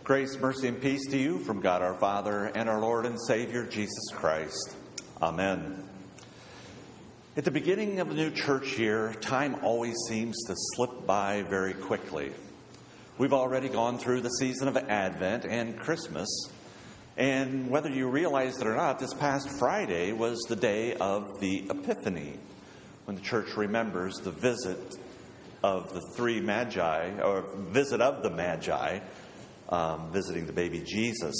Grace, mercy, and peace to you from God our Father and our Lord and Savior, Jesus Christ. Amen. At the beginning of a new church year, time always seems to slip by very quickly. We've already gone through the season of Advent and Christmas, and whether you realize it or not, this past Friday was the day of the Epiphany, when the church remembers the visit of the three Magi, or visit of the Magi, visiting the baby Jesus.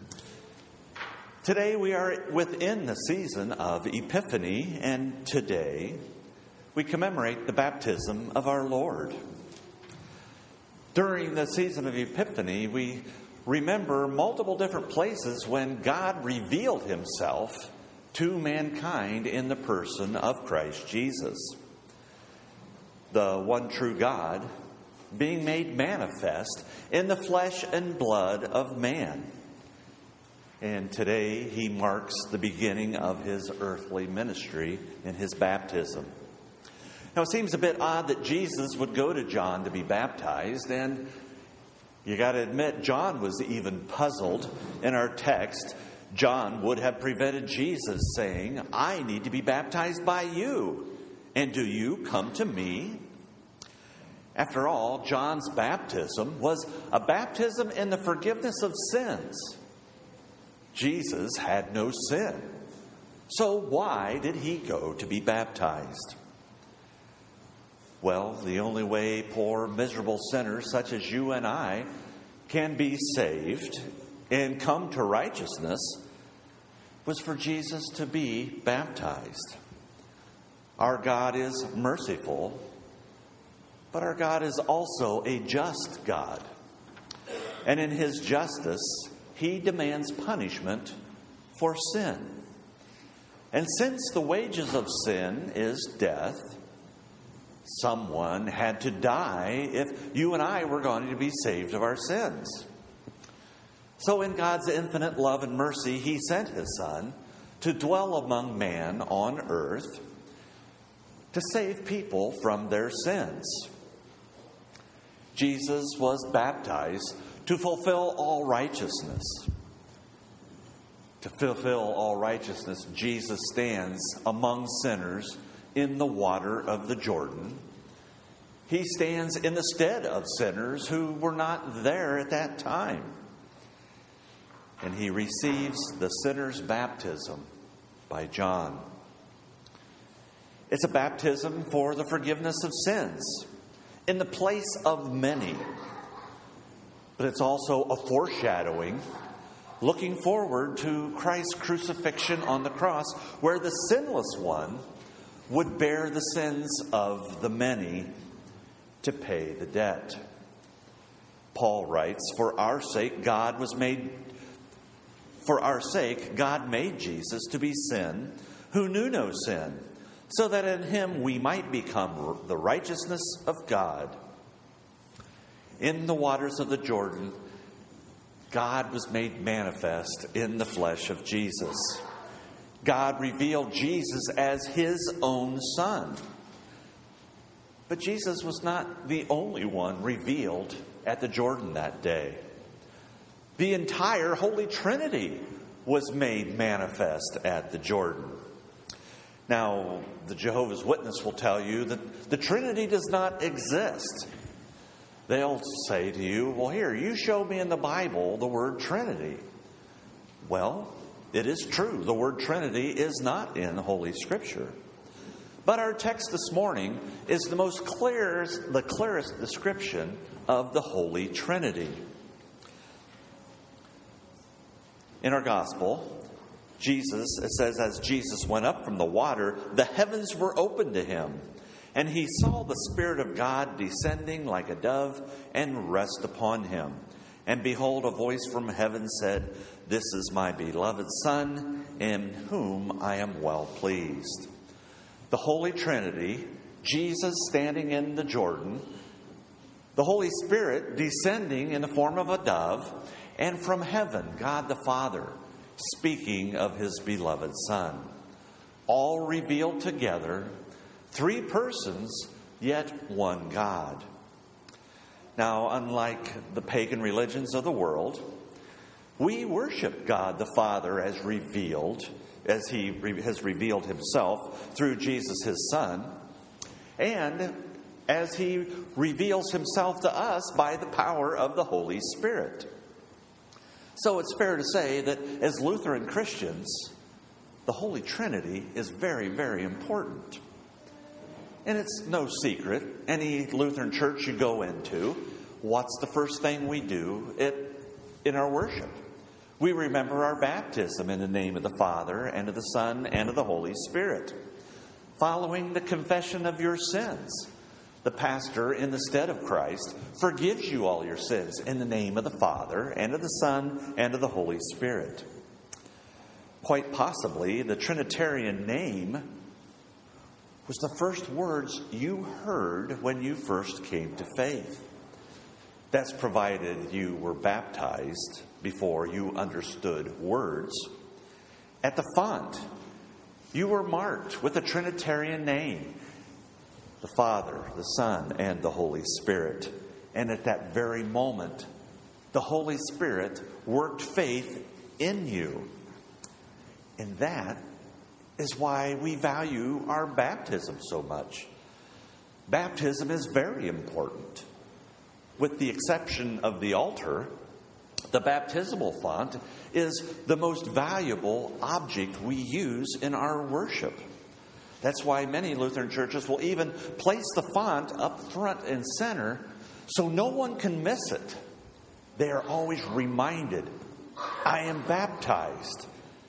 Today we are within the season of Epiphany, and today we commemorate the baptism of our Lord. During the season of Epiphany, we remember multiple different places when God revealed himself to mankind in the person of Christ Jesus. The one true God being made manifest in the flesh and blood of man. And today he marks the beginning of his earthly ministry in his baptism. Now it seems a bit odd that Jesus would go to John to be baptized, and you got to admit John was even puzzled. In our text, John would have prevented Jesus saying, "I need to be baptized by you, and do you come to me?" After all, John's baptism was a baptism in the forgiveness of sins. Jesus had no sin. So why did he go to be baptized? Well, the only way poor, miserable sinners such as you and I can be saved and come to righteousness was for Jesus to be baptized. Our God is merciful, but our God is also a just God. And in his justice, he demands punishment for sin. And since the wages of sin is death, someone had to die if you and I were going to be saved of our sins. So in God's infinite love and mercy, he sent his Son to dwell among man on earth to save people from their sins. Jesus was baptized to fulfill all righteousness. To fulfill all righteousness, Jesus stands among sinners in the water of the Jordan. He stands in the stead of sinners who were not there at that time. And he receives the sinner's baptism by John. It's a baptism for the forgiveness of sins in the place of many. But it's also a foreshadowing, looking forward to Christ's crucifixion on the cross, where the sinless one would bear the sins of the many to pay the debt. Paul writes, For our sake God made Jesus to be sin, who knew no sin, so that in him we might become the righteousness of God." In the waters of the Jordan, God was made manifest in the flesh of Jesus. God revealed Jesus as his own Son. But Jesus was not the only one revealed at the Jordan that day. The entire Holy Trinity was made manifest at the Jordan. Now, the Jehovah's Witness will tell you that the Trinity does not exist. They'll say to you, "Well, here, you show me in the Bible the word Trinity." Well, it is true. The word Trinity is not in Holy Scripture. But our text this morning is the clearest description of the Holy Trinity. In our gospel, it says, as Jesus went up from the water, the heavens were opened to him, and he saw the Spirit of God descending like a dove and rest upon him. And behold, a voice from heaven said, "This is my beloved Son, in whom I am well pleased." The Holy Trinity, Jesus standing in the Jordan, the Holy Spirit descending in the form of a dove, and from heaven, God the Father speaking of his beloved Son. All revealed together, three persons, yet one God. Now, unlike the pagan religions of the world, we worship God the Father as He has revealed Himself through Jesus, His Son, and as He reveals Himself to us by the power of the Holy Spirit. So it's fair to say that as Lutheran Christians, the Holy Trinity is very, very important. And it's no secret, any Lutheran church you go into, what's the first thing we do in our worship? We remember our baptism in the name of the Father, and of the Son, and of the Holy Spirit. Following the confession of your sins, the pastor, in the stead of Christ, forgives you all your sins in the name of the Father, and of the Son, and of the Holy Spirit. Quite possibly, the Trinitarian name was the first words you heard when you first came to faith. That's provided you were baptized before you understood words. At the font, you were marked with a Trinitarian name, the Father, the Son, and the Holy Spirit. And at that very moment, the Holy Spirit worked faith in you. And that is why we value our baptism so much. Baptism is very important. With the exception of the altar, the baptismal font is the most valuable object we use in our worship. That's why many Lutheran churches will even place the font up front and center so no one can miss it. They are always reminded, I am baptized.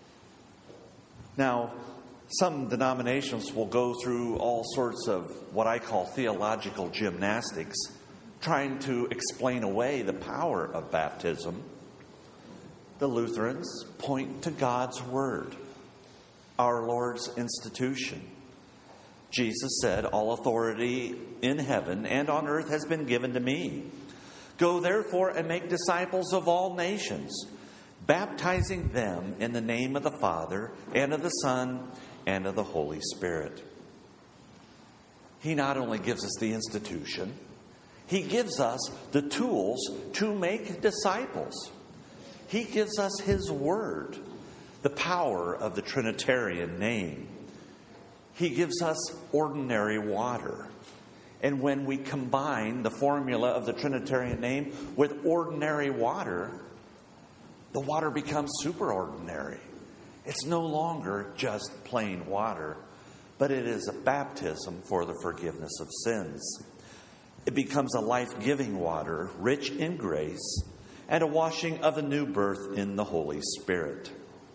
Now, some denominations will go through all sorts of what I call theological gymnastics, trying to explain away the power of baptism. The Lutherans point to God's Word, our Lord's institution. Jesus said, all authority in heaven and on earth has been given to me. Go therefore and make disciples of all nations, baptizing them in the name of the Father and of the Son and of the Holy Spirit. He not only gives us the institution, He gives us the tools to make disciples. He gives us His Word, the power of the Trinitarian name. He gives us ordinary water. And when we combine the formula of the Trinitarian name with ordinary water, the water becomes superordinary. It's no longer just plain water, but it is a baptism for the forgiveness of sins. It becomes a life-giving water, rich in grace, and a washing of a new birth in the Holy Spirit.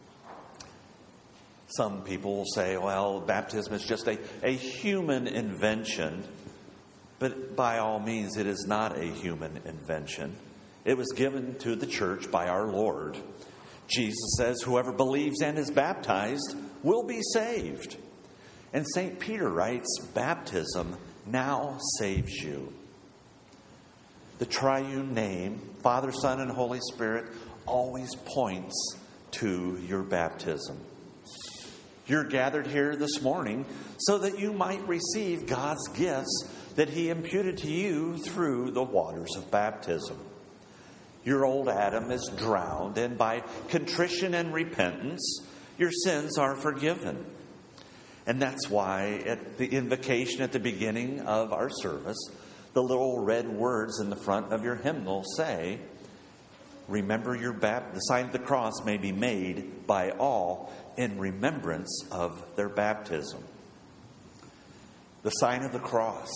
Some people will say, well, baptism is just a human invention. But by all means, it is not a human invention. It was given to the church by our Lord. Jesus says, whoever believes and is baptized will be saved. And St. Peter writes, baptism now saves you. The triune name, Father, Son, and Holy Spirit, always points to your baptism. You're gathered here this morning so that you might receive God's gifts that He imputed to you through the waters of baptism. Your old Adam is drowned, and by contrition and repentance, your sins are forgiven. And that's why at the invocation at the beginning of our service, the little red words in the front of your hymnal say, remember the sign of the cross may be made by all in remembrance of their baptism. The sign of the cross.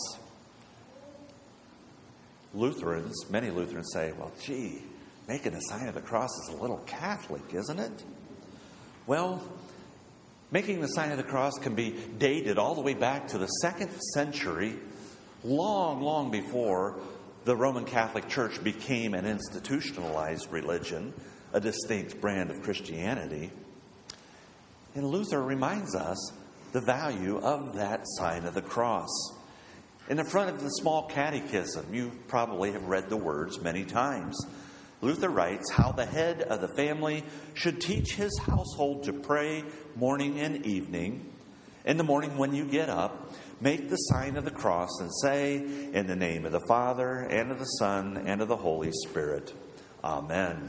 Many Lutherans say, well, gee, making a sign of the cross is a little Catholic, isn't it? Well, making the sign of the cross can be dated all the way back to the 2nd century, long, long before the Roman Catholic Church became an institutionalized religion, a distinct brand of Christianity. And Luther reminds us the value of that sign of the cross. In the front of the small catechism, you probably have read the words many times. Luther writes how the head of the family should teach his household to pray morning and evening, In the morning when you get up, make the sign of the cross and say, in the name of the Father, and of the Son, and of the Holy Spirit. Amen.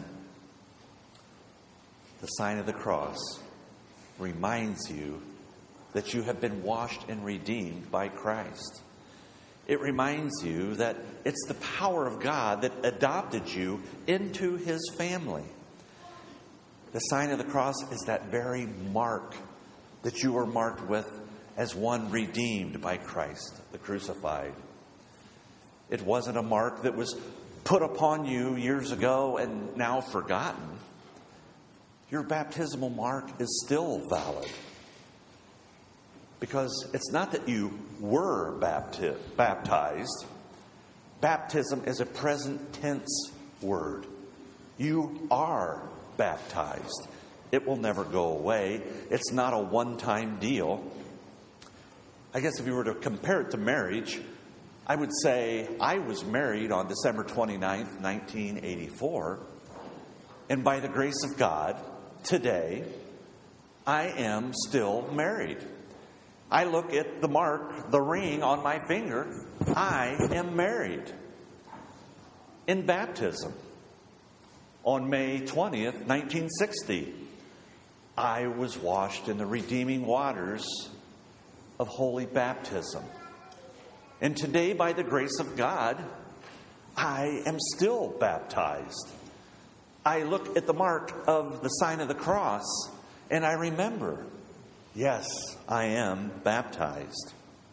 The sign of the cross reminds you that you have been washed and redeemed by Christ. It reminds you that it's the power of God that adopted you into His family. The sign of the cross is that very mark that you are marked with as one redeemed by Christ, the crucified. It wasn't a mark that was put upon you years ago and now forgotten. Your baptismal mark is still valid. Because it's not that you were baptized. Baptism is a present tense word. You are baptized. It will never go away. It's not a one-time deal. I guess if you were to compare it to marriage, I would say I was married on December 29th, 1984. And by the grace of God, today, I am still married. I look at the mark, the ring on my finger. I am married. In baptism, on May 20th, 1960, I was washed in the redeeming waters of holy baptism. And today, by the grace of God, I am still baptized. I look at the mark of the sign of the cross, and I remember, yes, I am baptized.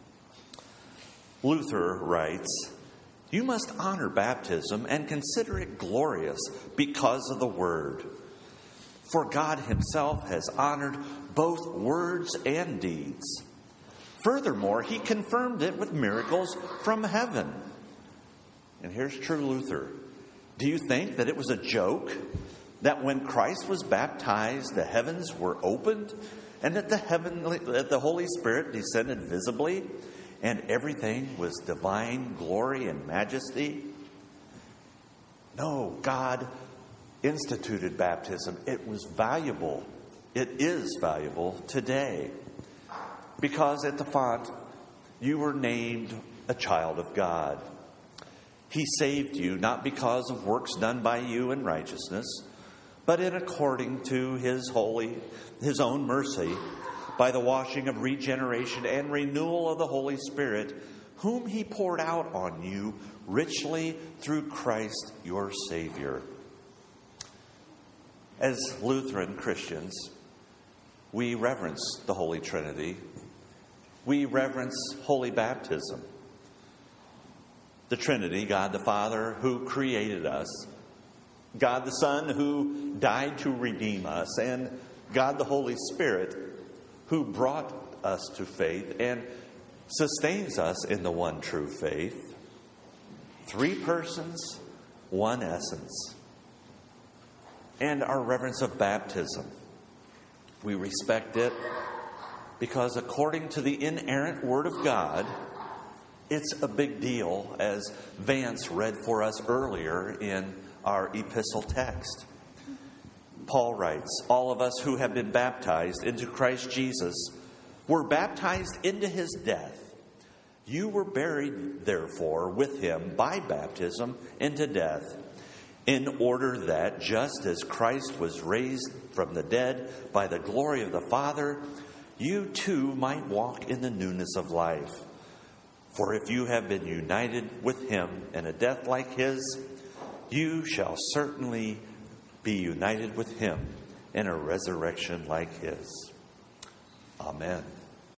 Luther writes, "You must honor baptism and consider it glorious because of the Word. For God Himself has honored both words and deeds. Furthermore, He confirmed it with miracles from heaven." And here's true Luther. Do you think that it was a joke that when Christ was baptized, the heavens were opened and that the Holy Spirit descended visibly and everything was divine glory and majesty? No, God instituted baptism. It was valuable. It is valuable today. Because at the font, you were named a child of God. He saved you not because of works done by you in righteousness, but in according to His own mercy, by the washing of regeneration and renewal of the Holy Spirit, whom He poured out on you richly through Christ your Savior. As Lutheran Christians, we reverence the Holy Trinity. We reverence holy baptism. The Trinity, God the Father who created us, God the Son who died to redeem us, and God the Holy Spirit who brought us to faith and sustains us in the one true faith. 3 persons, 1 essence. And our reverence of baptism. We respect it because according to the inerrant Word of God, it's a big deal, as Vance read for us earlier in our epistle text. Paul writes, "All of us who have been baptized into Christ Jesus were baptized into His death. You were buried, therefore, with Him by baptism into death, in order that, just as Christ was raised from the dead by the glory of the Father, you too might walk in the newness of life. For if you have been united with Him in a death like His, you shall certainly be united with Him in a resurrection like His." Amen.